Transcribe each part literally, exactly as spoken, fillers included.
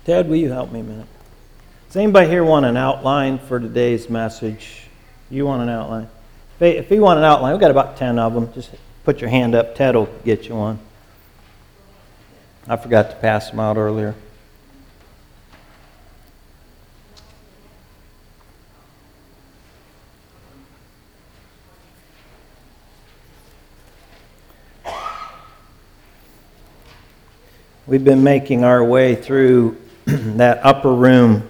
Ted, will you help me a minute? Does anybody here want an outline for today's message? You want an outline? If you want an outline, we've got about ten of them. Just put your hand up. Ted will get you one. I forgot to pass them out earlier. We've been making our way through that upper room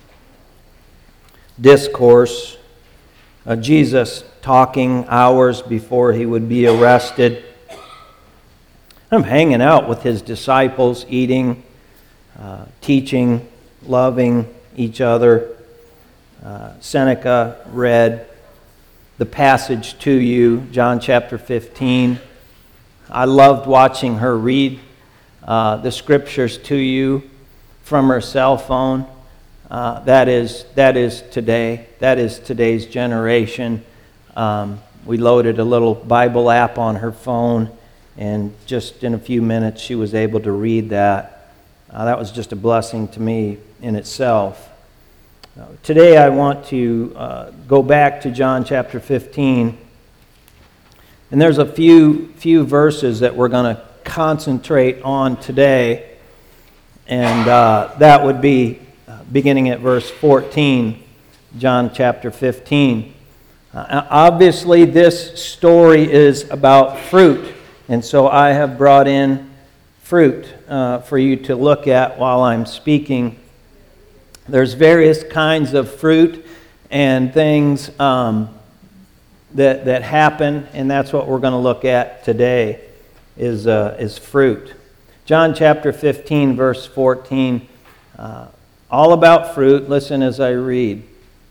discourse, uh, Jesus talking hours before he would be arrested. I'm hanging out with his disciples, eating, uh, teaching, loving each other. Uh, Seneca read the passage to you, John chapter fifteen. I loved watching her read uh, the scriptures to you from her cell phone. Uh, that is that is today. That is today's generation. Um, we loaded a little Bible app on her phone, and just in a few minutes she was able to read that. Uh, that was just a blessing to me in itself. Uh, today I want to uh, go back to John chapter fifteen, and there's a few few verses that we're going to concentrate on today, and uh, that would be uh, beginning at verse fourteen, John chapter fifteen. Uh, obviously, this story is about fruit, and so I have brought in fruit uh, for you to look at while I'm speaking. There's various kinds of fruit and things um, that that happen, and that's what we're going to look at today. Is uh, is fruit. John chapter fifteen, verse fourteen, uh, all about fruit. Listen as I read.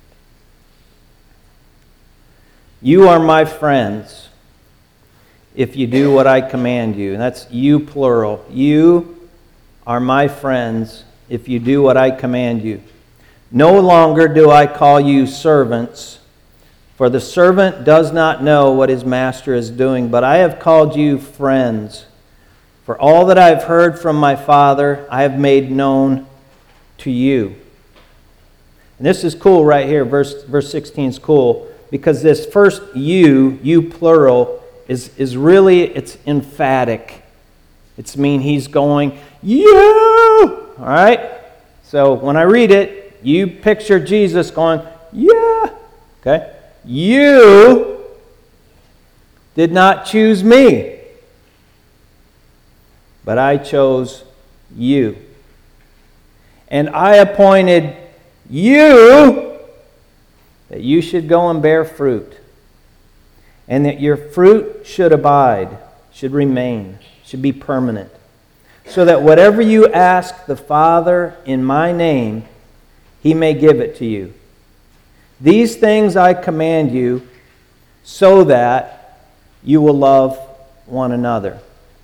You are my friends if you do what I command you. And that's you plural. You are my friends if you do what I command you. No longer do I call you servants, for the servant does not know what his master is doing, but I have called you friends. For all that I have heard from my Father, I have made known to you. And this is cool right here. Verse, verse sixteen is cool, because this first you, you plural, is, is really, it's emphatic. It's mean he's going, you! All right? So when I read it, you picture Jesus going, yeah! Okay? You did not choose me, but I chose you. And I appointed you that you should go and bear fruit, and that your fruit should abide, should remain, should be permanent, so that whatever you ask the Father in my name, He may give it to you. These things I command you so that you will love one another.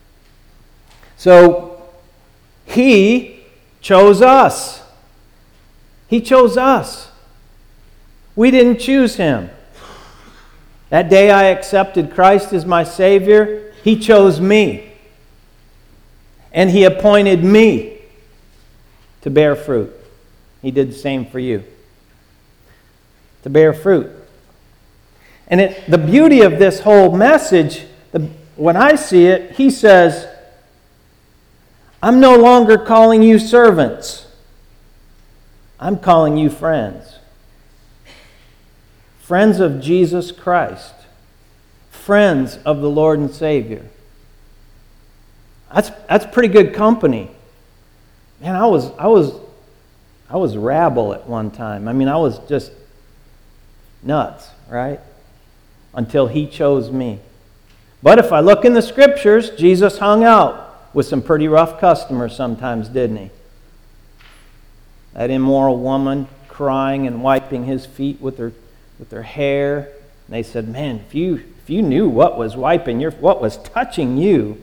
So, He chose us. He chose us. We didn't choose Him. That day I accepted Christ as my Savior, He chose me. And He appointed me to bear fruit. He did the same for you. To bear fruit. And it, the beauty of this whole message, the, when I see it, He says, I'm no longer calling you servants. I'm calling you friends. Friends of Jesus Christ. Friends of the Lord and Savior. That's that's pretty good company. Man, I was I was I was rabble at one time. I mean, I was just nuts, right? Until He chose me. But if I look in the Scriptures, Jesus hung out with some pretty rough customers sometimes, didn't He? That immoral woman crying and wiping His feet with her with her hair. And they said, man, if you if you knew what was wiping your what was touching you.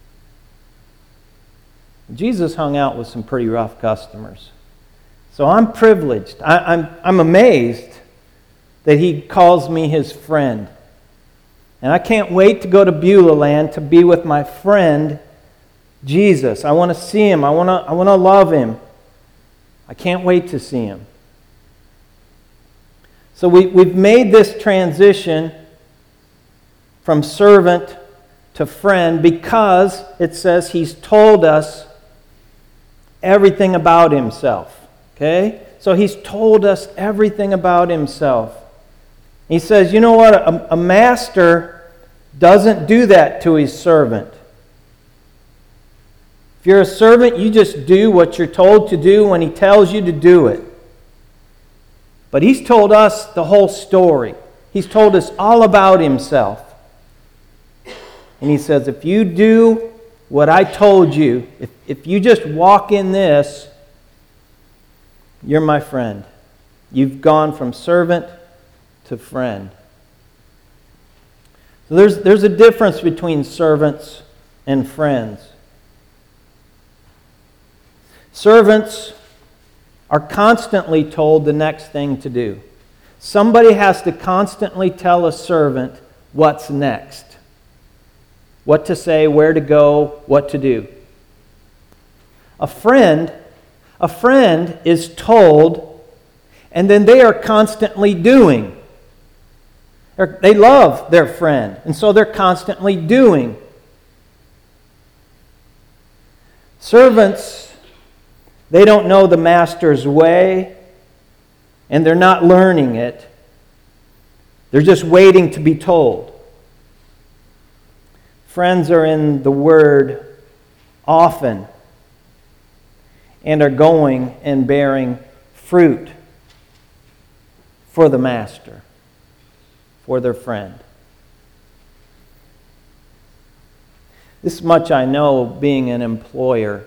Jesus hung out with some pretty rough customers. So I'm privileged. I, I'm I'm amazed that He calls me His friend. And I can't wait to go to Beulah Land to be with my friend Jesus. I want to see Him. I want to I want to love Him. I can't wait to see him. So we, we've made this transition from servant to friend because it says he's told us everything about himself. Okay? So he's told us everything about himself. He says, you know what? A, a master doesn't do that to his servant. If you're a servant, you just do what you're told to do when he tells you to do it. But he's told us the whole story. He's told us all about himself. And he says, if you do what I told you, if, if you just walk in this, you're my friend. You've gone from servant to friend. So there's, there's a difference between servants and friends. Servants are constantly told the next thing to do. Somebody has to constantly tell a servant what's next. What to say, where to go, what to do. A friend, a friend is told, and then they are constantly doing. They're, they love their friend, and so they're constantly doing. Servants, they don't know the master's way, and they're not learning it. They're just waiting to be told. Friends are in the Word often and are going and bearing fruit for the master, for their friend. This much I know being an employer.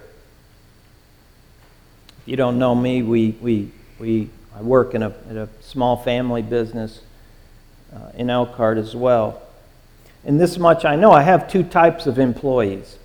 If you don't know me, we, we, we, I work in a, in a small family business uh, in Elkhart as well. And this much I know, I have two types of employees.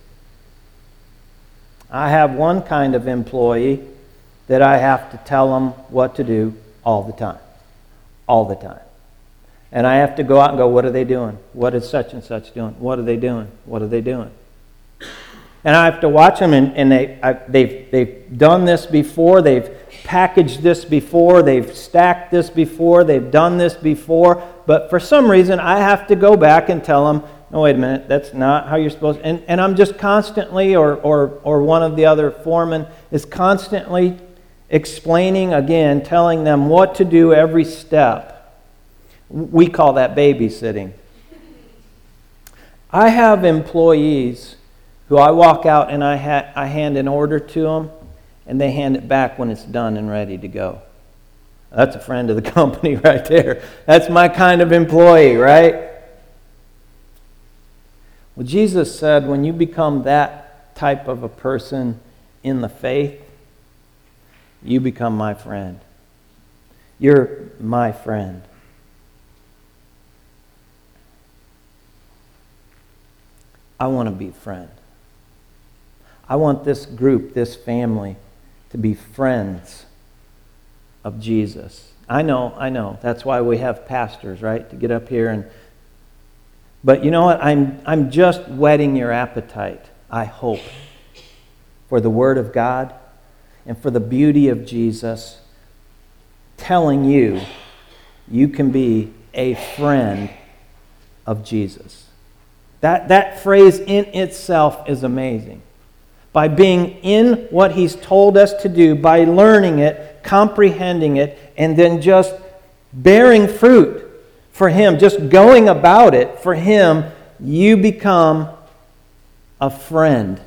I have one kind of employee that I have to tell them what to do all the time. All the time. And I have to go out and go, what are they doing? What is such and such doing? What are they doing? What are they doing? And I have to watch them, and, and they, I, they've, they've done this before, they've packaged this before, they've stacked this before, they've done this before, but for some reason I have to go back and tell them, no, wait a minute, that's not how you're supposed to. And, and I'm just constantly, or, or, or one of the other foremen is constantly explaining again, telling them what to do every step. We call that babysitting. I have employees who I walk out and I, ha- I hand an order to them, and they hand it back when it's done and ready to go. That's a friend of the company right there. That's my kind of employee, right? Well, Jesus said when you become that type of a person in the faith, you become my friend. You're my friend. I want to be a friend. I want this group, this family, to be friends of Jesus. I know, I know. That's why we have pastors, right? To get up here and... But you know what? I'm, I'm just whetting your appetite, I hope, for the Word of God and for the beauty of Jesus, telling you you can be a friend of Jesus. That, that phrase in itself is amazing. By being in what He's told us to do, by learning it, comprehending it, and then just bearing fruit for Him, just going about it for Him, you become a friend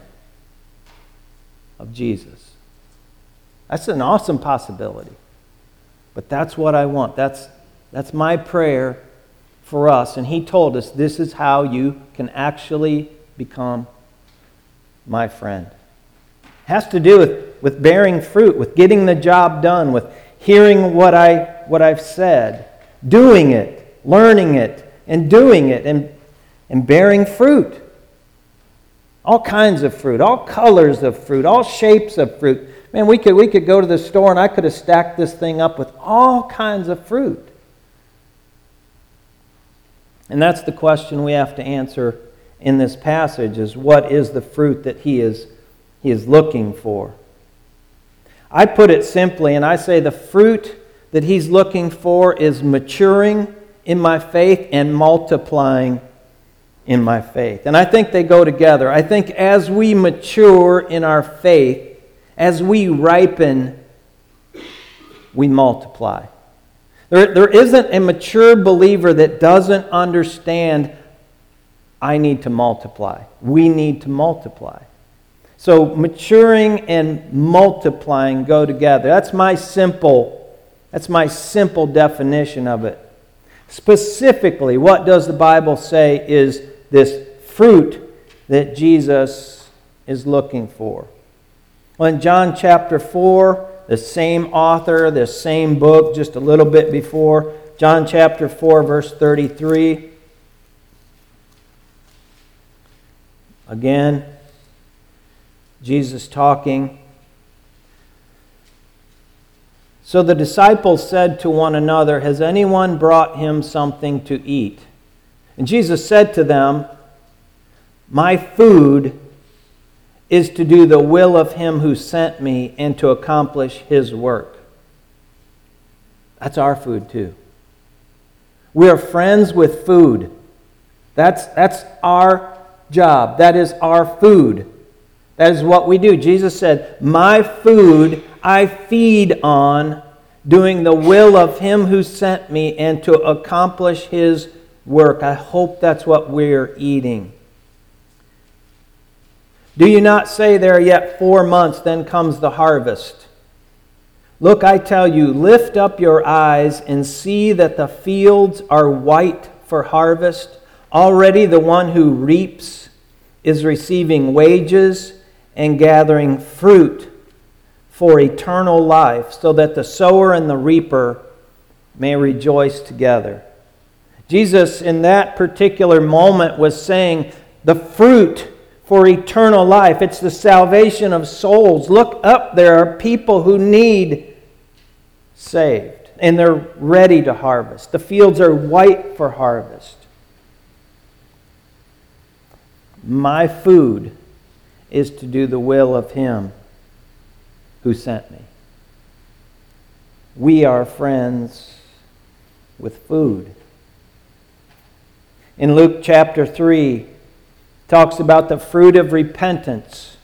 of Jesus. That's an awesome possibility. But that's what I want. That's, that's my prayer for us. And He told us this is how you can actually become my friend. It has to do with, with bearing fruit, with getting the job done, with hearing what, I, what I've said, doing it, learning it, and doing it, and, and bearing fruit. All kinds of fruit, all colors of fruit, all shapes of fruit. Man, we could, we could go to the store and I could have stacked this thing up with all kinds of fruit. And that's the question we have to answer in this passage, is what is the fruit that he is, he is looking for? I put it simply, and I say the fruit that he's looking for is maturing in my faith and multiplying in my faith. And I think they go together. I think as we mature in our faith, as we ripen, we multiply. There, there isn't a mature believer that doesn't understand, I need to multiply. We need to multiply. So maturing and multiplying go together. That's my simple, that's my simple definition of it. Specifically, what does the Bible say is this fruit that Jesus is looking for? Well, in John chapter four, the same author, the same book, just a little bit before, John chapter four, verse thirty-three. Again, Jesus talking. So the disciples said to one another, has anyone brought him something to eat? And Jesus said to them, my food is to do the will of him who sent me and to accomplish his work. That's our food too. We are friends with food. That's, that's our job. That is our food. That is what we do. Jesus said, my food I feed on, doing the will of him who sent me and to accomplish his work. I hope that's what we're eating. Do you not say there are yet four months, then comes the harvest? Look, I tell you, lift up your eyes and see that the fields are white for harvest. Already the one who reaps is receiving wages and gathering fruit for eternal life, so that the sower and the reaper may rejoice together. Jesus, in that particular moment, was saying the fruit for eternal life, it's the salvation of souls. Look up, there are people who need saved, and they're ready to harvest. The fields are white for harvest. My food is to do the will of him who sent me. We are friends with food. In Luke chapter three, talks about the fruit of repentance.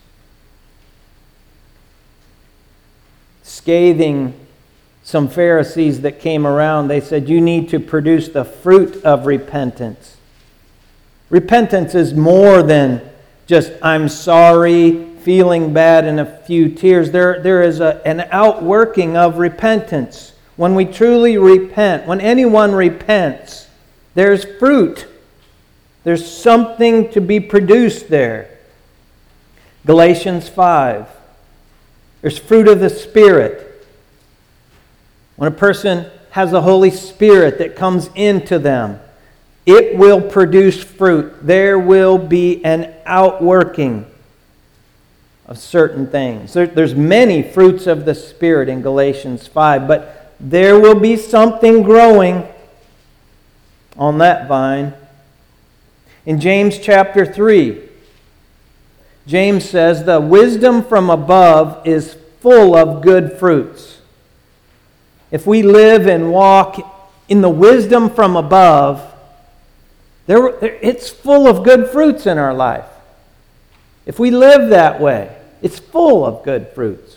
Scathing some Pharisees that came around, they said, you need to produce the fruit of repentance. Repentance is more than just, I'm sorry, feeling bad, and a few tears. There, there is a, an outworking of repentance. When we truly repent, when anyone repents, there's fruit. There's something to be produced there. Galatians five. There's fruit of the Spirit. When a person has the Holy Spirit that comes into them, it will produce fruit. There will be an outworking of certain things. There, there's many fruits of the Spirit in Galatians five, but there will be something growing on that vine. In James chapter three, James says, the wisdom from above is full of good fruits. If we live and walk in the wisdom from above, there, it's full of good fruits in our life. If we live that way, it's full of good fruits.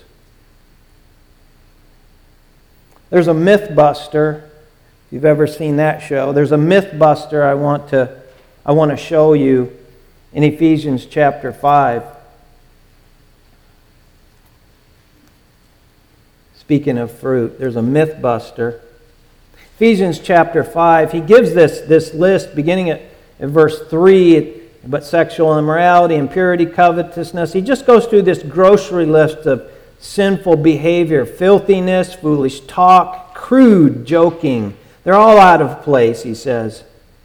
There's a Mythbuster. If you've ever seen that show, there's a Mythbuster I want to I want to show you in Ephesians chapter five. Speaking of fruit, there's a Mythbuster. Ephesians chapter five, he gives this, this list beginning at, at verse three, but sexual immorality, impurity, covetousness. He just goes through this grocery list of sinful behavior, filthiness, foolish talk, crude joking. They're all out of place, he says.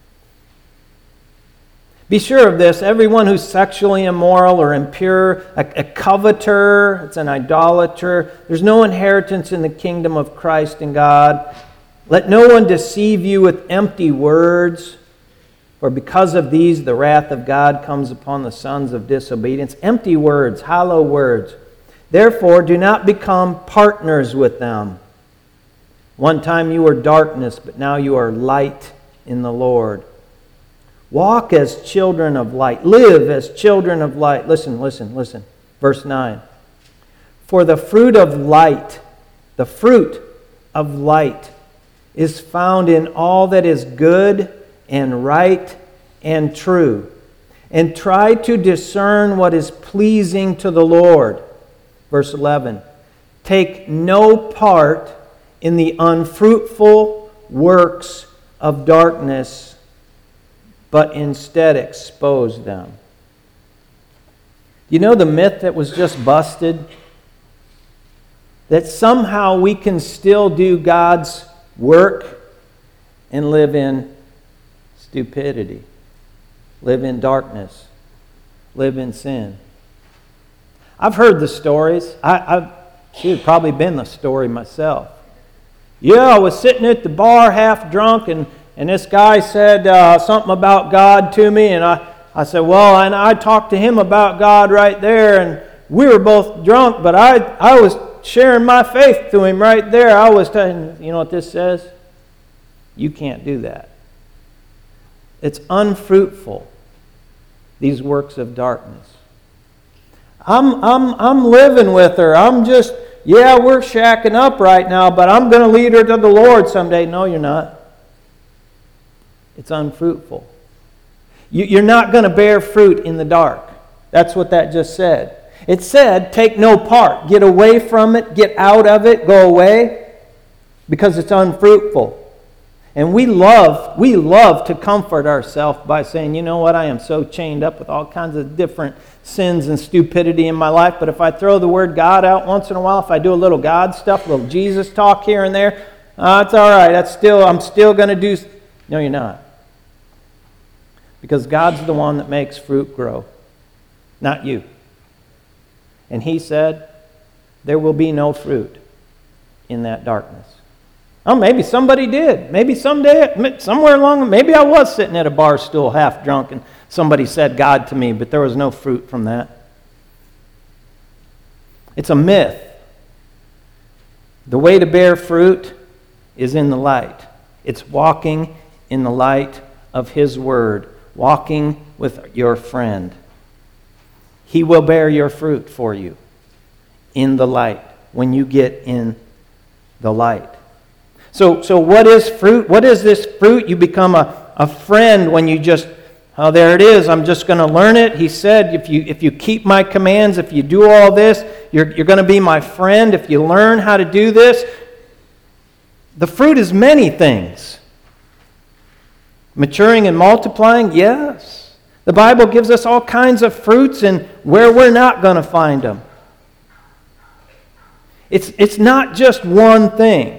Be sure of this, everyone who's sexually immoral or impure, a, a coveter, it's an idolater, there's no inheritance in the kingdom of Christ and God. Let no one deceive you with empty words, for because of these the wrath of God comes upon the sons of disobedience. Empty words, hollow words. Therefore, do not become partners with them. One time you were darkness, but now you are light in the Lord. Walk as children of light. Live as children of light. Listen, listen, listen. Verse nine. For the fruit of light, the fruit of light is found in all that is good and right and true. And try to discern what is pleasing to the Lord. Verse eleven. Take no part in the unfruitful works of darkness, but instead expose them. You know the myth that was just busted? That somehow we can still do God's work and live in stupidity, live in darkness, live in sin. I've heard the stories. I, I've shoot, probably been the story myself. Yeah, I was sitting at the bar half drunk, and, and this guy said uh, something about God to me, and I, I said, well, and I talked to him about God right there, and we were both drunk, but I, I was sharing my faith to him right there. I was telling him, you know what this says? You can't do that. It's unfruitful, these works of darkness. I'm, I'm, I'm living with her. I'm just, yeah, we're shacking up right now, but I'm going to lead her to the Lord someday. No, you're not. It's unfruitful. You, you're not going to bear fruit in the dark. That's what that just said. It said, take no part. Get away from it. Get out of it. Go away. Because it's unfruitful. And we love, we love to comfort ourselves by saying, you know what, I am so chained up with all kinds of different sins and stupidity in my life, but if I throw the word God out once in a while, if I do a little God stuff, a little Jesus talk here and there, uh, it's all right. That's still, I'm still going to do... No, you're not. Because God's the one that makes fruit grow, not you. And He said, there will be no fruit in that darkness. Oh, maybe somebody did. Maybe someday, somewhere along, maybe I was sitting at a bar stool half drunk and somebody said God to me, but there was no fruit from that. It's a myth. The way to bear fruit is in the light. It's walking in the light of His Word, walking with your friend. He will bear your fruit for you in the light when you get in the light. So, so what is fruit? What is this fruit? You become a, a friend when you just, oh, there it is. I'm just going to learn it. He said, if you if you keep my commands, if you do all this, you're, you're going to be my friend. If you learn how to do this, the fruit is many things. Maturing and multiplying, yes. The Bible gives us all kinds of fruits and where we're not going to find them. It's, it's not just one thing.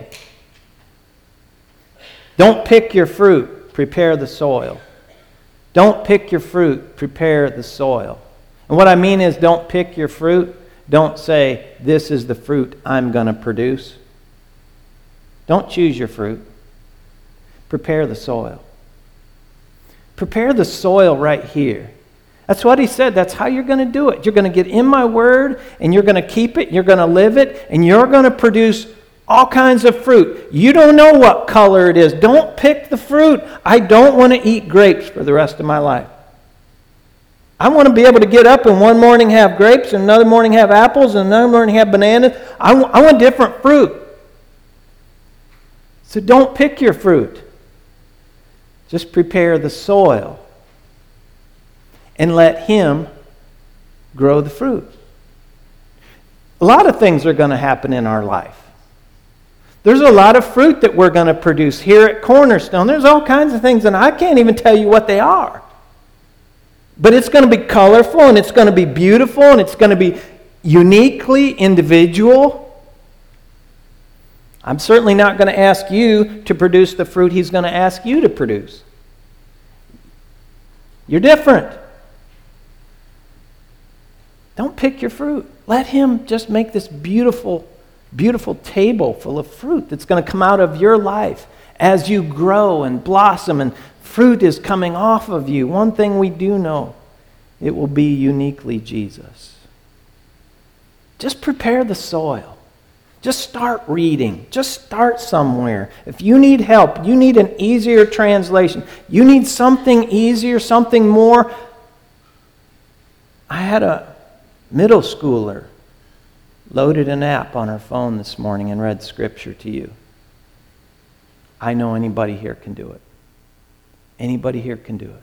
Don't pick your fruit, prepare the soil. Don't pick your fruit, prepare the soil. And what I mean is don't pick your fruit. Don't say, this is the fruit I'm going to produce. Don't choose your fruit. Prepare the soil. Prepare the soil right here. That's what He said. That's how you're going to do it. You're going to get in my Word, and you're going to keep it, you're going to live it, and you're going to produce all kinds of fruit. You don't know what color it is. Don't pick the fruit. I don't want to eat grapes for the rest of my life. I want to be able to get up and one morning have grapes, and another morning have apples, and another morning have bananas. I want, I want different fruit. So don't pick your fruit. Just prepare the soil and let Him grow the fruit. A lot of things are going to happen in our life. There's a lot of fruit that we're going to produce here at Cornerstone. There's all kinds of things, and I can't even tell you what they are. But it's going to be colorful, and it's going to be beautiful, and it's going to be uniquely individual. I'm certainly not going to ask you to produce the fruit He's going to ask you to produce. You're different. Don't pick your fruit. Let Him just make this beautiful beautiful table full of fruit that's going to come out of your life as you grow and blossom and fruit is coming off of you. One thing we do know, it will be uniquely Jesus. just prepare the soil. Just start reading. Just start somewhere. If you need help, you need an easier translation, you need something easier, something more. I had a middle schooler loaded an app on her phone this morning and read Scripture to you. I know anybody here can do it. Anybody here can do it.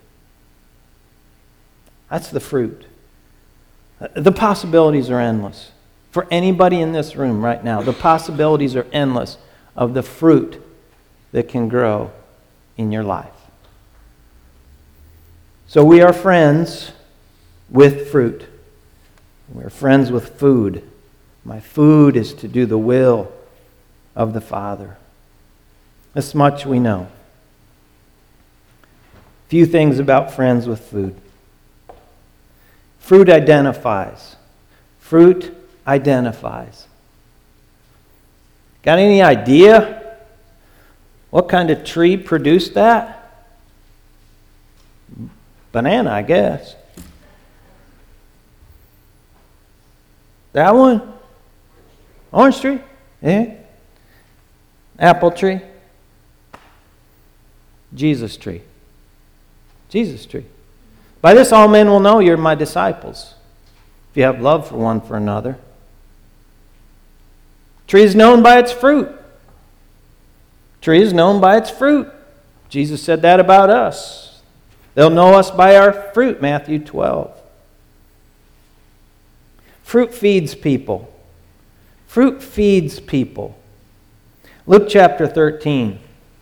That's the fruit. The possibilities are endless. For anybody in this room right now, the possibilities are endless of the fruit that can grow in your life. So we are friends with fruit. We're friends with food. My food is to do the will of the Father. This much we know. Few things about friends with food. Fruit identifies. Fruit identifies. Got any idea what kind of tree produced that? Banana, I guess. That one? Orange tree? Yeah. Apple tree? Jesus tree. Jesus tree. By this all men will know you're my disciples, if you have love for one for another. Tree is known by its fruit. Tree is known by its fruit. Jesus said that about us. They'll know us by our fruit, Matthew twelve. Fruit feeds people. Fruit feeds people. Luke chapter thirteen.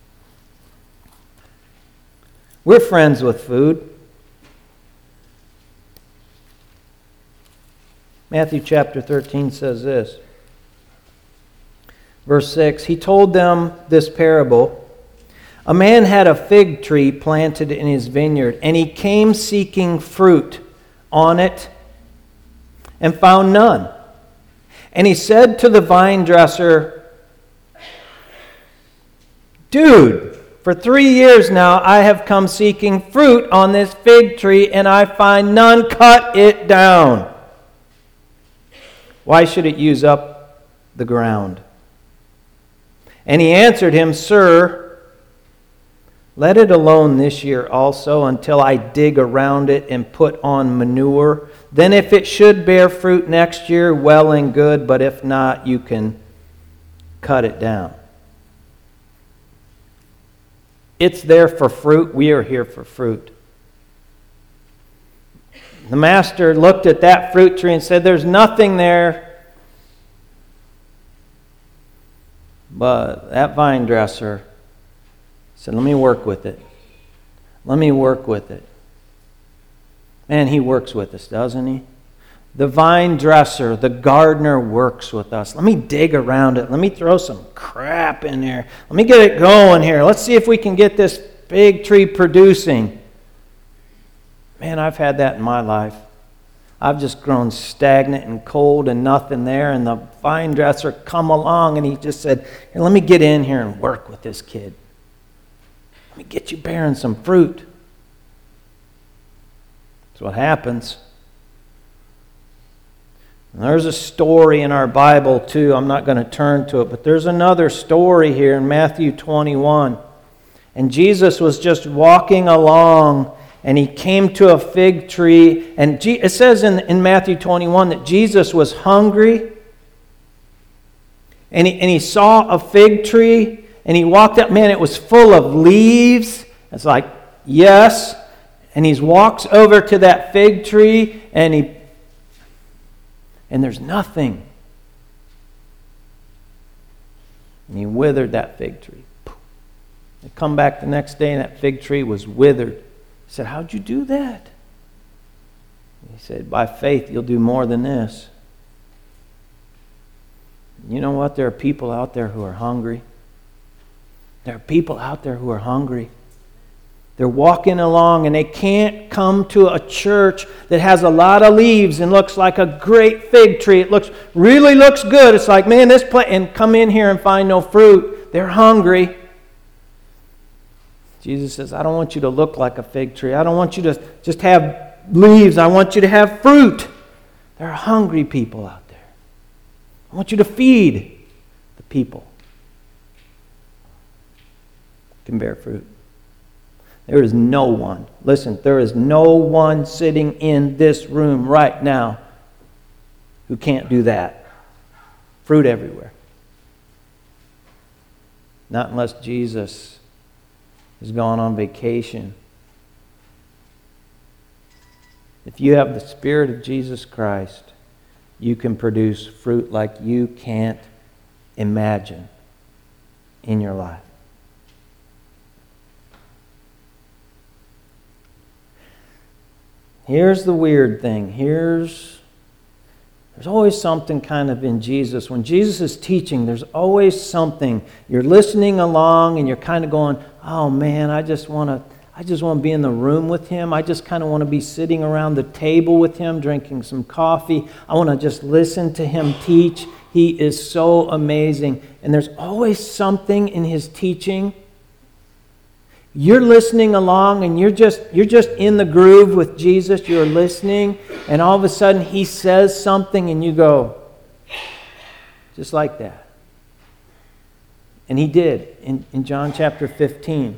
We're friends with food. Matthew chapter thirteen says this. Verse six, he told them this parable. A man had a fig tree planted in his vineyard, and he came seeking fruit on it and found none. And he said to the vine dresser, Dude, for three years now I have come seeking fruit on this fig tree, and I find none. Cut it down. Why should it use up the ground? And he answered him, Sir, let it alone this year also until I dig around it and put on manure. Then if it should bear fruit next year, well and good, but if not, you can cut it down. It's there for fruit. We are here for fruit. The master looked at that fruit tree and said, There's nothing there. But that vine dresser said, Let me work with it. Let me work with it. Man, he works with us, doesn't he? The vine dresser, the gardener works with us. Let me dig around it. Let me throw some crap in there. Let me get it going here. Let's see if we can get this big tree producing. Man, I've had that in my life. I've just grown stagnant and cold and nothing there. And the vine dresser come along and he just said, hey, let me get in here and work with this kid. Let me get you bearing some fruit. That's what happens. And there's a story in our Bible too. I'm not going to turn to it, but there's another story here in Matthew twenty-one. And Jesus was just walking along, and he came to a fig tree. And it says in, in Matthew twenty-one that Jesus was hungry. And he, and he saw a fig tree. And he walked up. Man, it was full of leaves. It's like, yes. And he walks over to that fig tree. And he and there's nothing. And he withered that fig tree. They come back the next day and that fig tree was withered. He said, how'd you do that? He said, by faith you'll do more than this. You know what? There are people out there who are hungry. There are people out there who are hungry. They're walking along and they can't come to a church that has a lot of leaves and looks like a great fig tree. It looks really looks good. It's like, man, this plant, and come in here and find no fruit. They're hungry. Jesus says, I don't want you to look like a fig tree. I don't want you to just have leaves. I want you to have fruit. There are hungry people out there. I want you to feed the people. Can bear fruit. There is no one, listen, there is no one sitting in this room right now who can't do that. Fruit everywhere. Not unless Jesus has gone on vacation. If you have the Spirit of Jesus Christ, you can produce fruit like you can't imagine in your life. Here's the weird thing. Here's, there's always something kind of in Jesus. When Jesus is teaching, there's always something. You're listening along and you're kind of going, oh man, I just want to I just want to be in the room with him. I just kind of want to be sitting around the table with him, drinking some coffee. I want to just listen to him teach. He is so amazing. And there's always something in his teaching. You're listening along and you're just you're just in the groove with Jesus. You're listening, and all of a sudden he says something and you go, just like that. And he did in, in John chapter fifteen.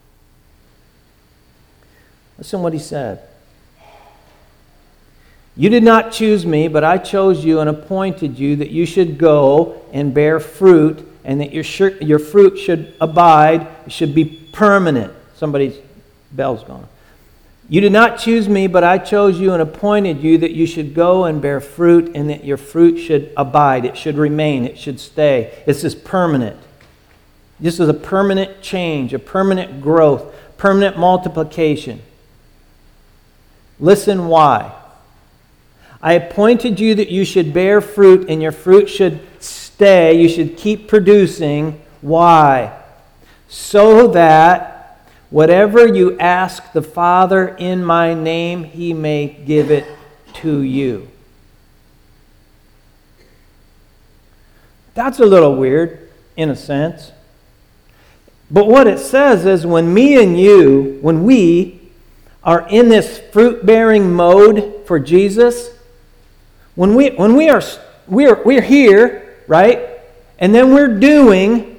Listen what he said. You did not choose me, but I chose you and appointed you that you should go and bear fruit, and that your sh- your fruit should abide, it should be permanent. Somebody's bell's gone. You did not choose me, but I chose you and appointed you that you should go and bear fruit, and that your fruit should abide. It should remain. It should stay. This is permanent. This is a permanent change, a permanent growth, permanent multiplication. Listen why. I appointed you that you should bear fruit, and your fruit should stay. You should keep producing. Why? So that whatever you ask the Father in my name, he may give it to you. That's a little weird, in a sense. But what it says is when me and you, when we are in this fruit-bearing mode for Jesus, when we when we are we're we're here, right? And then we're doing,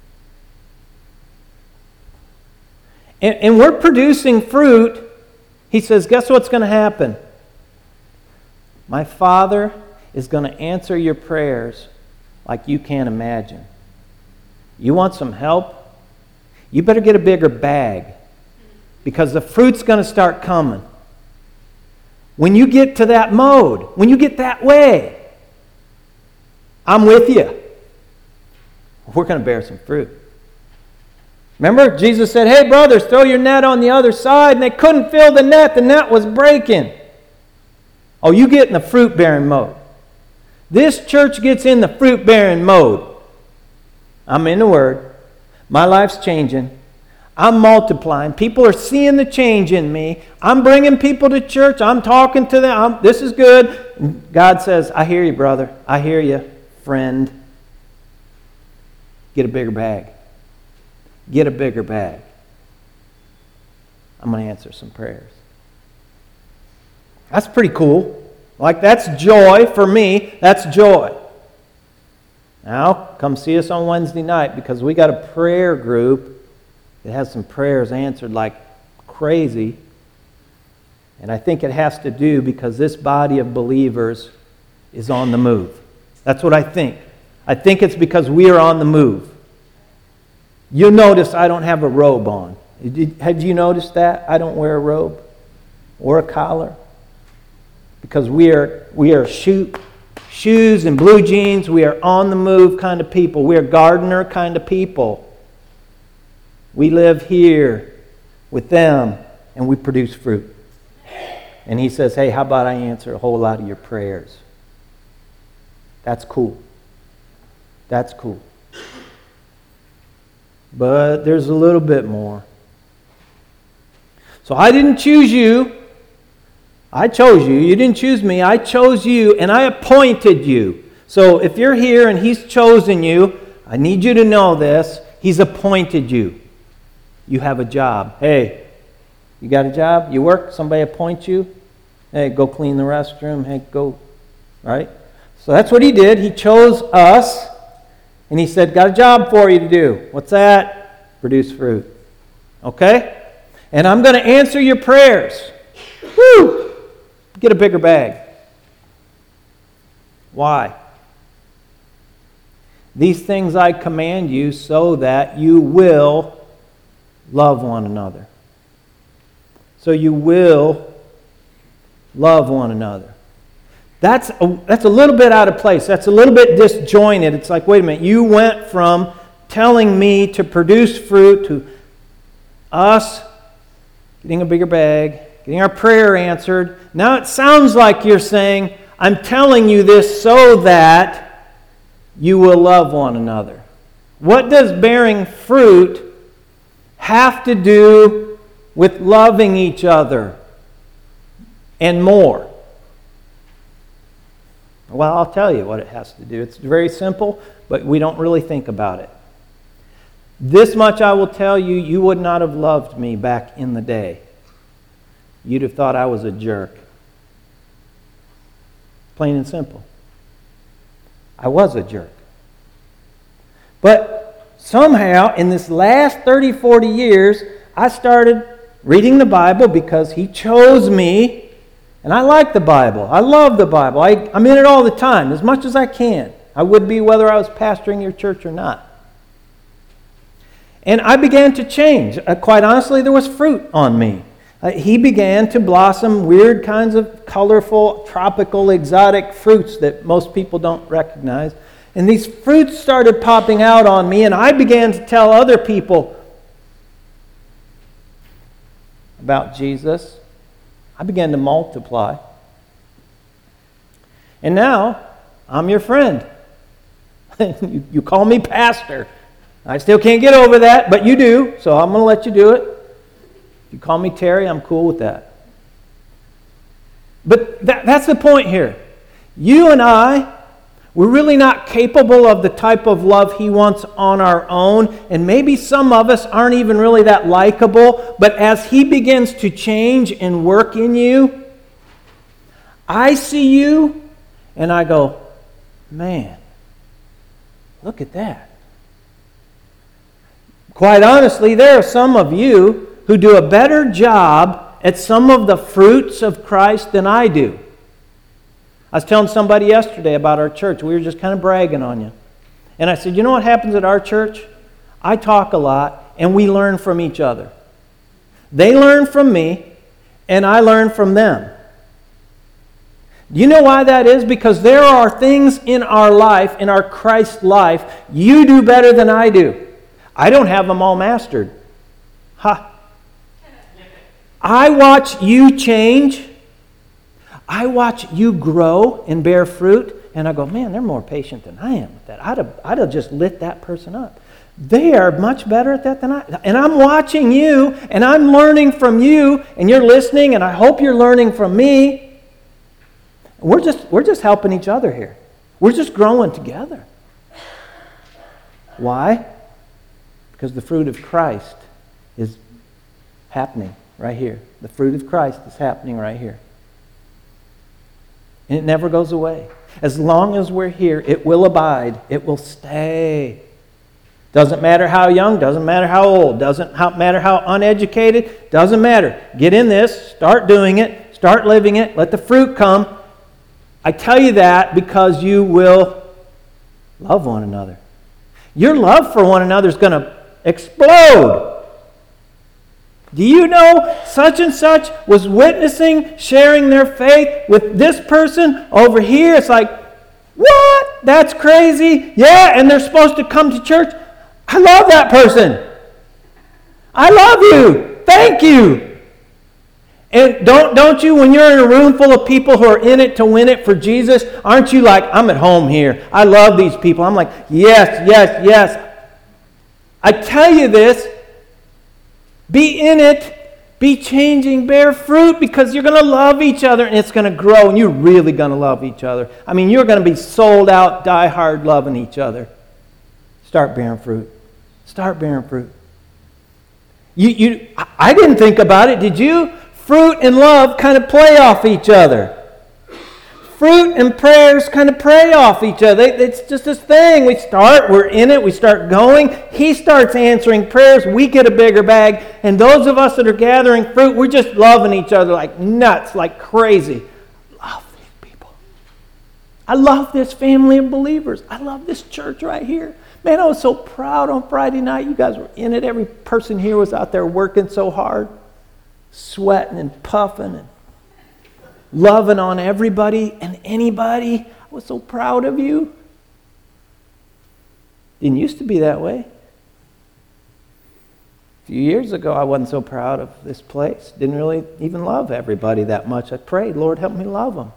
and, and we're producing fruit, he says, guess what's going to happen? My Father is going to answer your prayers like you can't imagine. You want some help? You better get a bigger bag, because the fruit's going to start coming. When you get to that mode, when you get that way, I'm with you. We're going to bear some fruit. Remember, Jesus said, hey, brothers, throw your net on the other side, and they couldn't fill the net. The net was breaking. Oh, you get in the fruit-bearing mode. This church gets in the fruit-bearing mode. I'm in the Word. My life's changing. I'm multiplying. People are seeing the change in me. I'm bringing people to church. I'm talking to them. I'm, this is good. God says, I hear you, brother. I hear you, friend. Get a bigger bag. Get a bigger bag. I'm going to answer some prayers. That's pretty cool. Like, that's joy for me. That's joy. Now, come see us on Wednesday night, because we got a prayer group that has some prayers answered like crazy. And I think it has to do because this body of believers is on the move. That's what I think. I think it's because we are on the move. You'll notice I don't have a robe on. Have you noticed that? I don't wear a robe or a collar. Because we are we are shoe, shoes and blue jeans. We are on the move kind of people. We are gardener kind of people. We live here with them, and we produce fruit. And he says, hey, how about I answer a whole lot of your prayers? That's cool. That's cool. But there's a little bit more. So I didn't choose you. I chose you. You didn't choose me. I chose you, and I appointed you. So if you're here and he's chosen you, I need you to know this. He's appointed you. You have a job. Hey, you got a job? You work? Somebody appoints you? Hey, go clean the restroom. Hey, go. Right? So that's what he did. He chose us, and he said, got a job for you to do. What's that? Produce fruit. Okay? And I'm going to answer your prayers. Woo! Get a bigger bag. Why? These things I command you so that you will love one another. So you will love one another. That's a, that's a little bit out of place. That's a little bit disjointed. It's like, wait a minute, you went from telling me to produce fruit to us getting a bigger bag, getting our prayer answered. Now it sounds like you're saying, I'm telling you this so that you will love one another. What does bearing fruit have to do with loving each other and more? Well, I'll tell you what it has to do. It's very simple, but we don't really think about it. This much I will tell you, you would not have loved me back in the day. You'd have thought I was a jerk. Plain and simple. I was a jerk. But somehow, in this last thirty, forty years, I started reading the Bible because He chose me. And I like the Bible. I love the Bible. I, I'm in it all the time, as much as I can. I would be whether I was pastoring your church or not. And I began to change. Uh, quite honestly, there was fruit on me. Uh, he began to blossom weird kinds of colorful, tropical, exotic fruits that most people don't recognize. And these fruits started popping out on me, and I began to tell other people about Jesus. I began to multiply. And now, I'm your friend. you, you call me pastor. I still can't get over that, but you do, so I'm going to let you do it. If you call me Terry, I'm cool with that. But that, that's the point here. You and I, we're really not capable of the type of love He wants on our own, and maybe some of us aren't even really that likable, but as He begins to change and work in you, I see you, and I go, man, look at that. Quite honestly, there are some of you who do a better job at some of the fruits of Christ than I do. I was telling somebody yesterday about our church. We were just kind of bragging on you. And I said, you know what happens at our church? I talk a lot, and we learn from each other. They learn from me, and I learn from them. Do you know why that is? Because there are things in our life, in our Christ life, you do better than I do. I don't have them all mastered. Ha! I watch you change. I watch you grow and bear fruit, and I go, man, they're more patient than I am with that. I'd have, I'd have just lit that person up. They are much better at that than I. And I'm watching you, and I'm learning from you, and you're listening, and I hope you're learning from me. We're just, we're just helping each other here. We're just growing together. Why? Because the fruit of Christ is happening right here. The fruit of Christ is happening right here. And it never goes away. As long as we're here, it will abide. It will stay. Doesn't matter how young, doesn't matter how old, doesn't matter how uneducated, doesn't matter. Get in this, start doing it, start living it, let the fruit come. I tell you that because you will love one another. Your love for one another is going to explode. Do you know such and such was witnessing, sharing their faith with this person over here? It's like, what? That's crazy. Yeah, and they're supposed to come to church. I love that person. I love you. Thank you. And don't, don't you, when you're in a room full of people who are in it to win it for Jesus, aren't you like, I'm at home here. I love these people. I'm like, yes, yes, yes. I tell you this, be in it, be changing, bear fruit, because you're going to love each other and it's going to grow, and you're really going to love each other. I mean, you're going to be sold out, die hard loving each other. Start bearing fruit. Start bearing fruit. You, you, I didn't think about it, did you? Fruit and love kind of play off each other. fruit and prayers kind of pray off each other. It's just this thing. We start, we're in it, we start going. He starts answering prayers, we get a bigger bag. And those of us that are gathering fruit, we're just loving each other like nuts, like crazy. I love these people. I love this family of believers. I love this church right here. Man, I was so proud on Friday night. You guys were in it. Every person here was out there working so hard, sweating and puffing and loving on everybody and anybody. I was so proud of you. Didn't used to be that way. A few years ago, I wasn't so proud of this place. Didn't really even love everybody that much. I prayed, Lord, help me love them.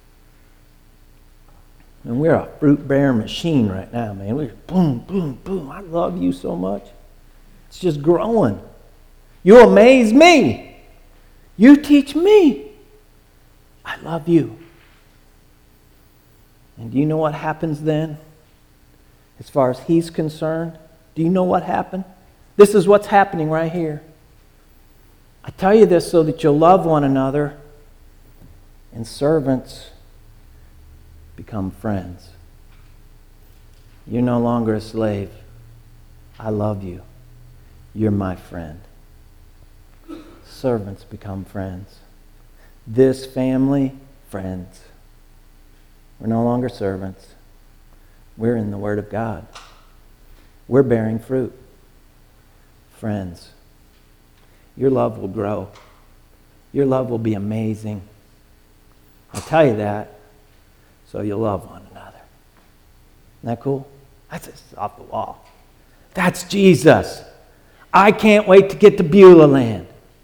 And we're a fruit-bearing machine right now, man. We're boom, boom, boom. I love you so much. It's just growing. You amaze me. You teach me. I love you. And do you know what happens then? As far as he's concerned, do you know what happened? This is what's happening right here. I tell you this so that you'll love one another, and servants become friends. You're no longer a slave. I love you. You're my friend. Servants become friends. This family, friends. We're no longer servants. We're in the Word of God. We're bearing fruit. Friends. Your love will grow. Your love will be amazing. I'll tell you that, so you'll love one another. Isn't that cool? That's just off the wall. That's Jesus. I can't wait to get to Beulah land.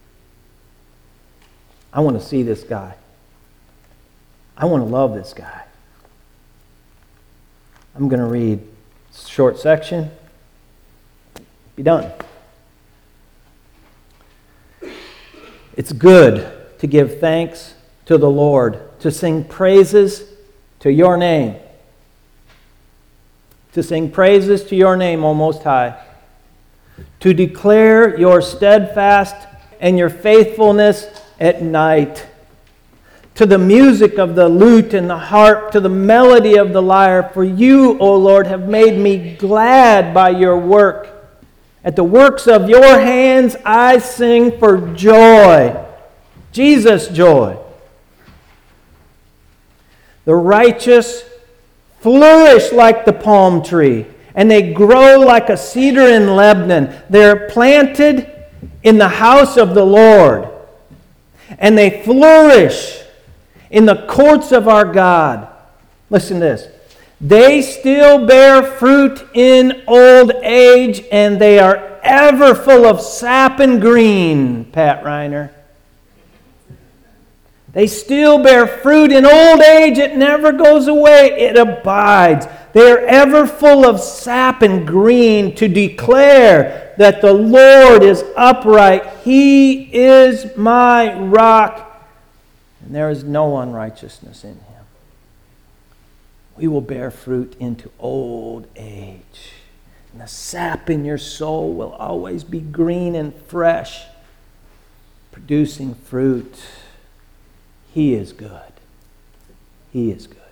I want to see this guy. I want to love this guy. I'm going to read a short section. Be done. It's good to give thanks to the Lord, to sing praises to your name. To sing praises to your name, O Most High. To declare your steadfast and your faithfulness at night. To the music of the lute and the harp, to the melody of the lyre. For you, O Lord, have made me glad by your work. At the works of your hands I sing for joy. Jesus' joy. The righteous flourish like the palm tree, and they grow like a cedar in Lebanon. They're planted in the house of the Lord, and they flourish in the courts of our God. Listen to this. They still bear fruit in old age, and they are ever full of sap and green, Pat Reiner. They still bear fruit in old age. It never goes away. It abides. They are ever full of sap and green, to declare that the Lord is upright. He is my rock, and there is no unrighteousness in him. We will bear fruit into old age. And the sap in your soul will always be green and fresh, producing fruit. He is good. He is good.